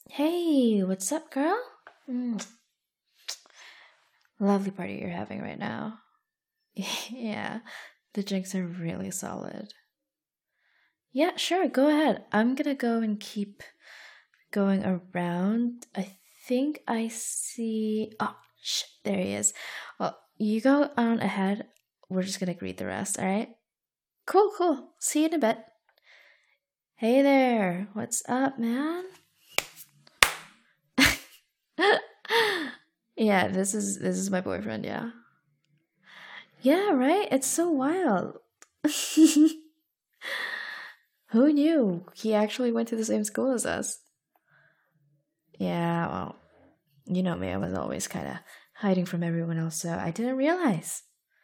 Hey, what's up, girl? Mm, lovely party you're having right now. Yeah, the drinks are really solid. Yeah, sure, go ahead. I'm gonna go and keep going around. I think I see. Oh, shit, there he is. Well, you go on ahead. We're just gonna greet the rest, alright? Cool, cool. See you in a bit. Hey there, what's up, man? Yeah, this is my boyfriend, yeah. Yeah, right? It's so wild. Who knew? He actually went to the same school as us. Yeah, well, you know me, I was always kind of hiding from everyone else, so I didn't realize.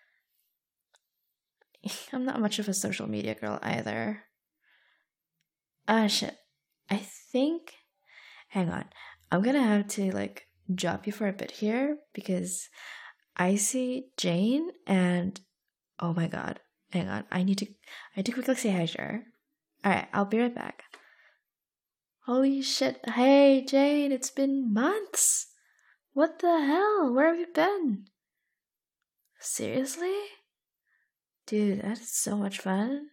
I'm not much of a social media girl either. Ah, shit. I think. Hang on. I'm gonna have to, like, drop you for a bit here because I see Jane and. Oh my god. Hang on. I need to quickly say hi to her. Alright, I'll be right back. Holy shit. Hey, Jane, it's been months. What the hell? Where have you been? Seriously? Dude, that is so much fun.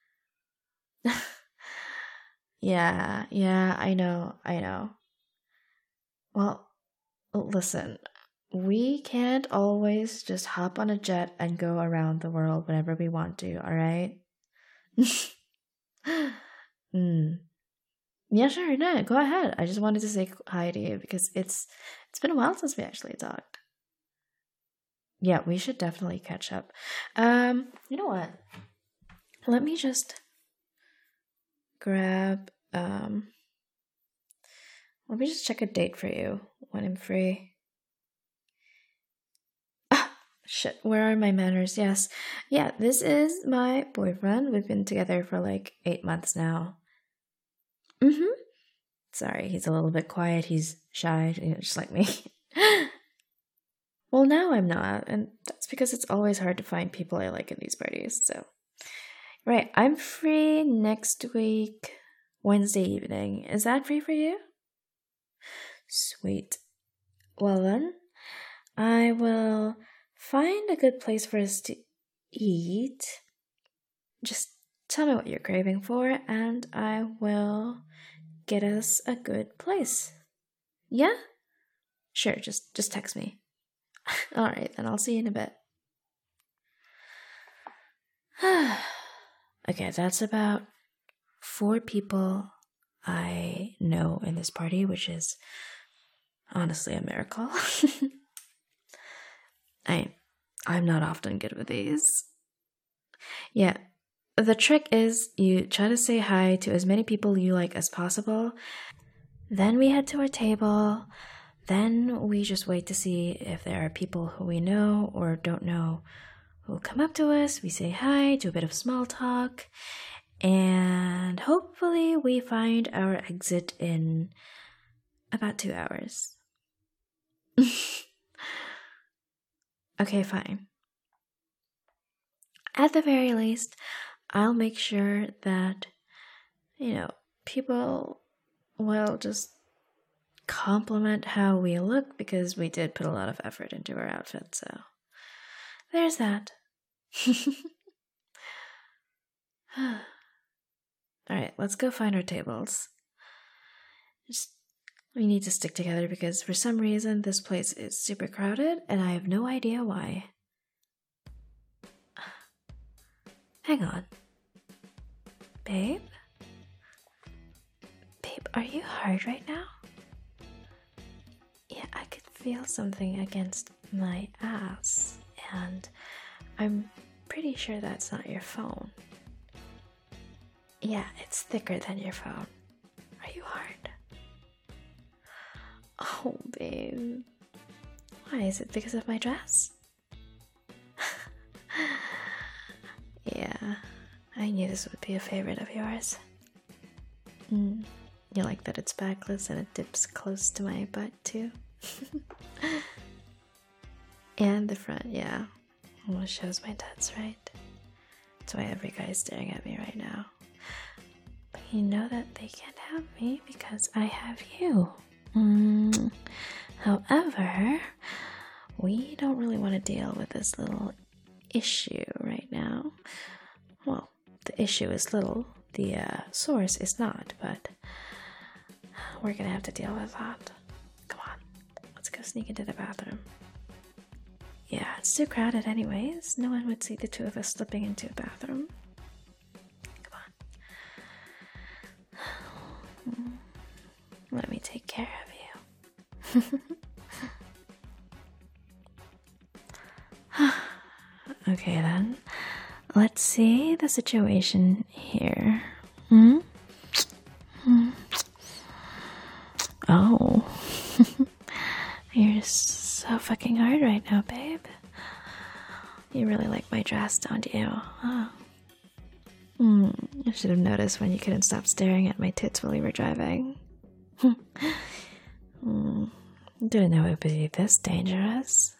Yeah, I know. Well, listen, we can't always just hop on a jet and go around the world whenever we want to, alright? mm. Yeah, sure, no, go ahead. I just wanted to say hi to you because it's been a while since we actually talked. Yeah, we should definitely catch up. You know what? Let me just grab let me just check a date for you when I'm free. Ah, shit, where are my manners? Yes. Yeah, this is my boyfriend. We've been together for like 8 months now. Mm-hmm. Sorry, he's a little bit quiet. He's shy, just like me. Well, now I'm not, and that's because it's always hard to find people I like in these parties, so. Right, I'm free next week, Wednesday evening. Is that free for you? Sweet. Well, then, I will find a good place for us to eat. Just tell me what you're craving for, and I will get us a good place. Yeah? Sure, just text me. Alright, then I'll see you in a bit. Okay, that's about 4 people I know in this party, which is honestly a miracle. I I'm not often good with these. Yeah. The trick is you try to say hi to as many people you like as possible. Then we head to our table. Then we just wait to see if there are people who we know or don't know who come up to us. We say hi, do a bit of small talk, and hopefully we find our exit in about 2 hours. Okay, fine. At the very least, I'll make sure that, people will just compliment how we look because we did put a lot of effort into our outfit, so there's that. Alright, let's go find our tables. Just, we need to stick together because for some reason this place is super crowded and I have no idea why. Hang on. Babe? Babe, are you hard right now? Yeah, I could feel something against my ass, and I'm pretty sure that's not your phone. Yeah, it's thicker than your phone. Are you hard? Oh, babe. Why? Is it because of my dress? Yeah, I knew this would be a favorite of yours. You like that it's backless and it dips close to my butt, too? And the front, yeah. Almost shows my tits, right? That's why every guy's staring at me right now. But you know that they can't have me because I have you. However, we don't really want to deal with this little issue right now. Well, the issue is little, the source is not, but we're gonna have to deal with that. Come on, let's go sneak into the bathroom. Yeah, it's too crowded anyways. No one would see the two of us slipping into a bathroom. Come on. Let me take care of you. Okay then, let's see the situation here. Oh, you're so fucking hard right now, babe. You really like my dress, don't you? Oh. I should have noticed when you couldn't stop staring at my tits while you were driving. Didn't know it would be this dangerous.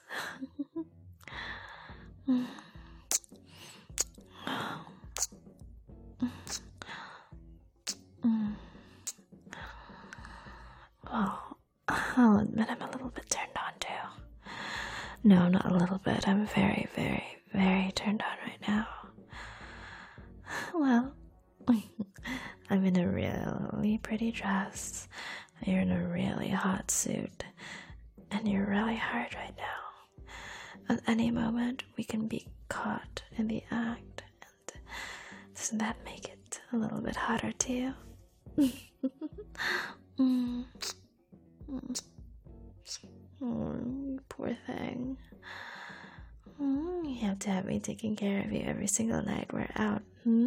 Well, I'll admit I'm a little bit turned on too. No, not a little bit. I'm very, very, very turned on right now. Well, I'm in a really pretty dress. You're in a really hot suit. And you're really hard right now. At any moment, we can be caught in the act. And doesn't that make it a little bit hotter to you? You poor thing. You have to have me taking care of you every single night we're out.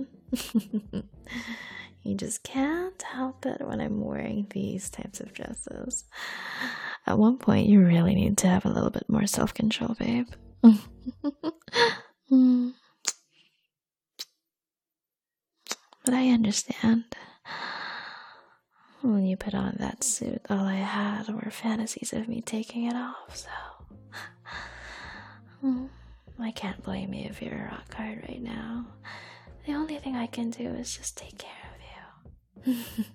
You just can't help it when I'm wearing these types of dresses. At one point, you really need to have a little bit more self-control, babe. But I understand. When you put on that suit, all I had were fantasies of me taking it off, so I can't blame you if you're a rock hard right now. The only thing I can do is just take care of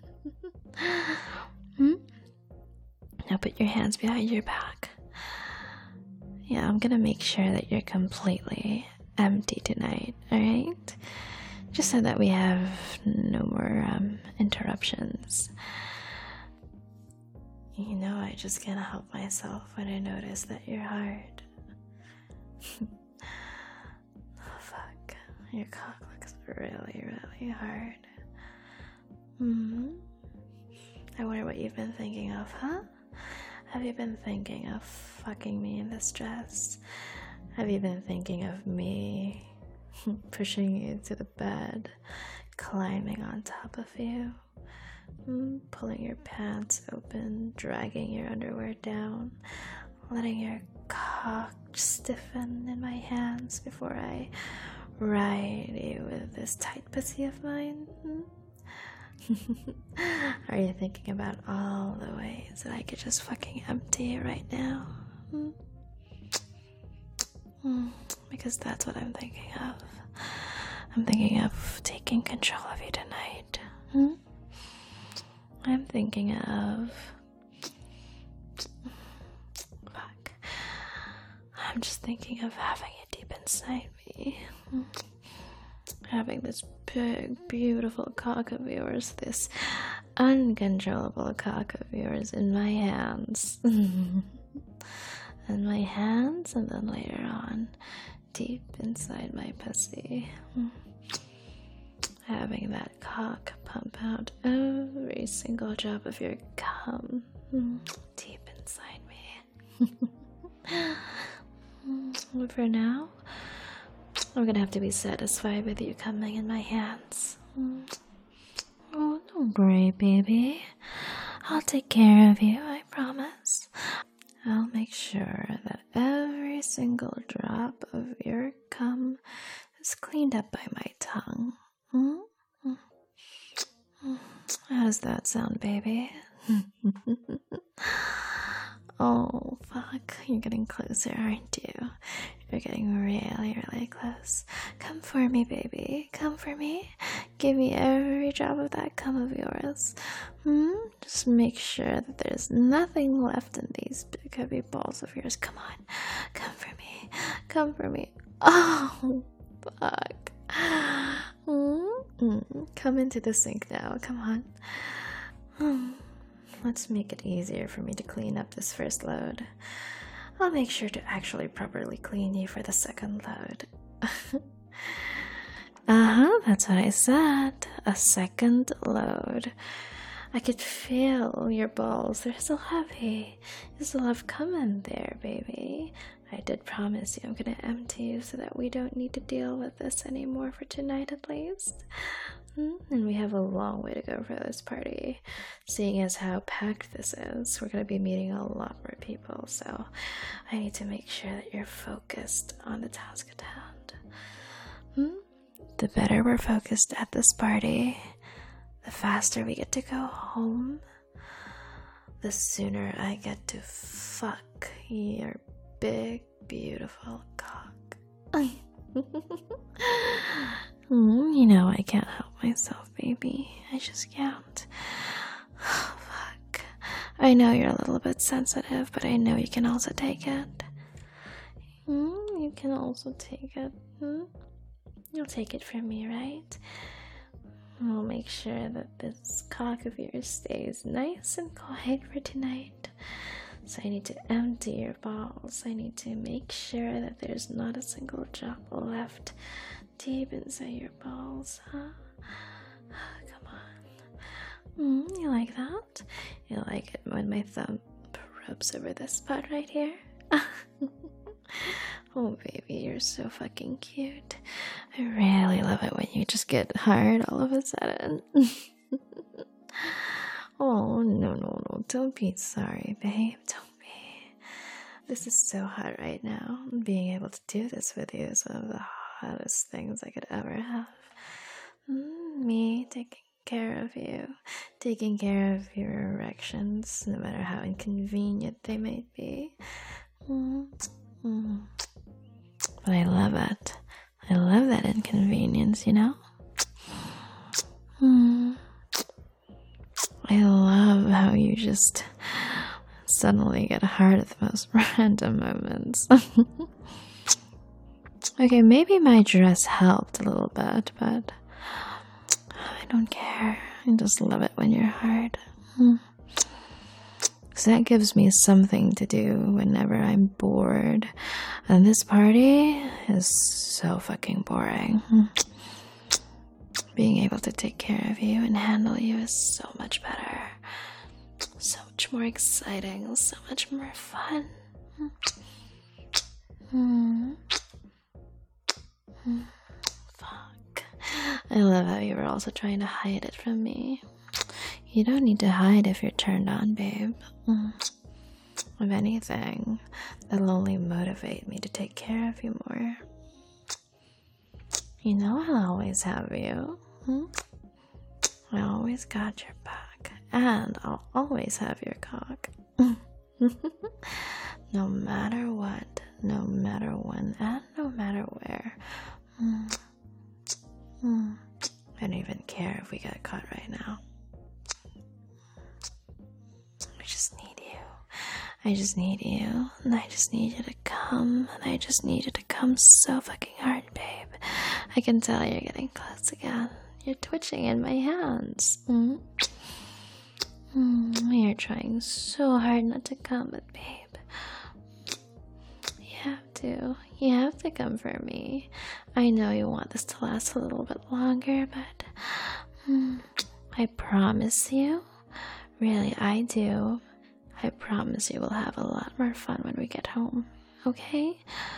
you. Now put your hands behind your back. Yeah, I'm gonna make sure that you're completely empty tonight, alright? Just so that we have no more interruptions. You know, I just can't help myself when I notice that you're hard. Oh, fuck. Your cock looks really, really hard. I wonder what you've been thinking of, huh? Have you been thinking of fucking me in this dress? Have you been thinking of me pushing you to the bed, climbing on top of you, pulling your pants open, dragging your underwear down, letting your cock stiffen in my hands before I ride you with this tight pussy of mine? Are you thinking about all the ways that I could just fucking empty you right now? Because that's what I'm thinking of. I'm thinking of taking control of you tonight. I'm thinking of... Fuck. I'm just thinking of having you deep inside me. Having this big, beautiful cock of yours, this uncontrollable cock of yours in my hands. In my hands, and then later on, deep inside my pussy. Having that cock pump out every single drop of your cum deep inside me. For now, I'm gonna have to be satisfied with you coming in my hands. Oh, don't worry, baby. I'll take care of you, I promise. I'll make sure that every single drop of your cum is cleaned up by my tongue. How does that sound, baby? Oh, fuck. You're getting closer, aren't you? You're getting really, really close. Come for me, baby. Come for me. Give me every drop of that cum of yours. Just make sure that there's nothing left in these big heavy balls of yours. Come on. Come for me. Come for me. Oh, fuck. Come into the sink now. Come on. Let's make it easier for me to clean up this first load. I'll make sure to actually properly clean you for the second load. That's what I said. A second load. I could feel your balls. They're still heavy. You still have cum in there, baby. I did promise you I'm gonna empty you so that we don't need to deal with this anymore for tonight at least. And we have a long way to go for this party. Seeing as how packed this is, we're gonna be meeting a lot more people, so I need to make sure that you're focused on the task at hand. The better we're focused at this party, the faster we get to go home, the sooner I get to fuck your big, beautiful cock. You know I can't help myself, baby. I just can't. Oh, fuck. I know you're a little bit sensitive, but I know you can also take it. You can also take it. You'll take it from me, right? I'll make sure that this cock of yours stays nice and quiet for tonight. So I need to empty your balls. I need to make sure that there's not a single drop left deep inside your balls, huh? Come on. You like that? You like it when my thumb rubs over this spot right here? Oh, baby, you're so fucking cute. I really love it when you just get hard all of a sudden. Oh, no. Don't be sorry, babe. Don't be. This is so hot right now. Being able to do this with you is one of the hottest things I could ever have. Me taking care of you. Taking care of your erections, no matter how inconvenient they may be. But I love it. I love that inconvenience, you know? I love how you just suddenly get hard at the most random moments. Okay, maybe my dress helped a little bit, but I don't care. I just love it when you're hard. Because that gives me something to do whenever I'm bored. And this party is so fucking boring. Being able to take care of you and handle you is so much better. So much more exciting. So much more fun. Fuck. I love how you were also trying to hide it from me. You don't need to hide if you're turned on, babe. If anything, that'll only motivate me to take care of you more. You know I'll always have you. I always got your back. And I'll always have your cock. No matter what, no matter when, and no matter where. I don't even care if we get caught right now. I just need you. I just need you. And I just need you to come. And I just need you to come so fucking hard, babe. I can tell you're getting close again. You're twitching in my hands. You're trying so hard not to come, but babe, you have to come for me. I know you want this to last a little bit longer, but I promise you, really I do, I promise you we'll have a lot more fun when we get home, okay?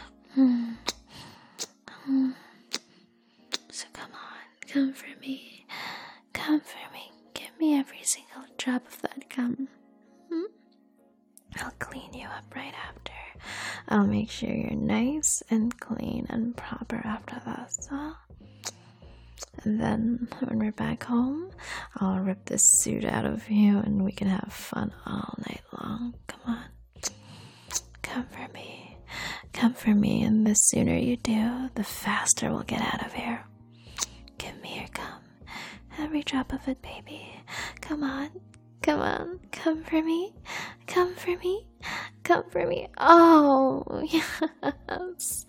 So come on, come for me, give me every single drop of that cum. I'll clean you up right after. I'll make sure you're nice and clean and proper after this, huh? And then when we're back home, I'll rip this suit out of you and we can have fun all night long. Come on. Come for me. Come for me, and the sooner you do, the faster we'll get out of here. Give me your cum. Every drop of it, baby. Come on. Come on. Come for me. Come for me. Come for me. Oh, yes.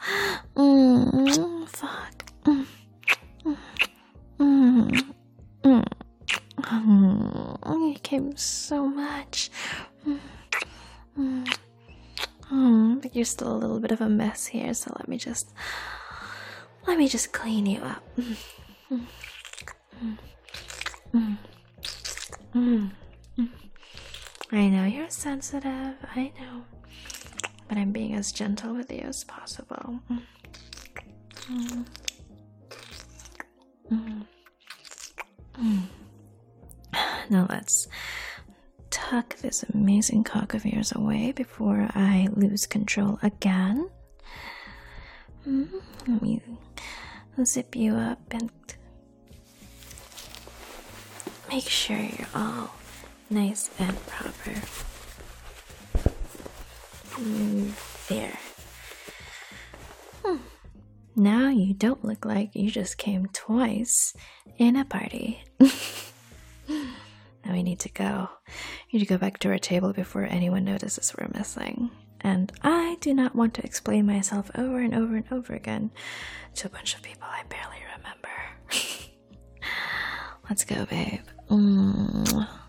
Fuck. You came so much. But you're still a little bit of a mess here, so let me just clean you up. I know you're sensitive, I know, but I'm being as gentle with you as possible. Now let's tuck this amazing cock of yours away before I lose control again. Let me zip you up and make sure you're all nice and proper. There. Now you don't look like you just came twice in a party. Now we need to go. We need to go back to our table before anyone notices we're missing. And I do not want to explain myself over and over and over again to a bunch of people I barely remember. Let's go, babe.